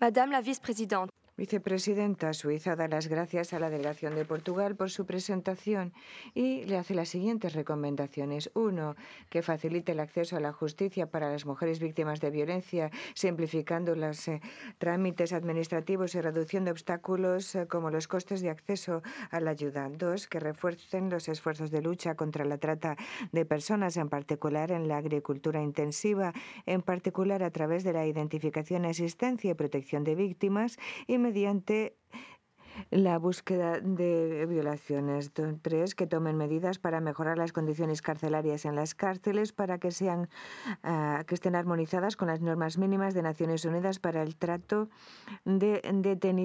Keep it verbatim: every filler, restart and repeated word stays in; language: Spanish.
Madame la vice-présidente, Vicepresidenta Suiza da las gracias a la delegación de Portugal por su presentación y le hace las siguientes recomendaciones. Uno, que facilite el acceso a la justicia para las mujeres víctimas de violencia, simplificando los eh, trámites administrativos y reduciendo obstáculos eh, como los costes de acceso a la ayuda. Dos, que refuercen los esfuerzos de lucha contra la trata de personas, en particular en la agricultura intensiva, en particular a través de la identificación, asistencia y protección de víctimas y mediante la búsqueda de violaciones. Tres, que tomen medidas para mejorar las condiciones carcelarias en las cárceles para que sean uh, que estén armonizadas con las normas mínimas de Naciones Unidas para el trato de detenidos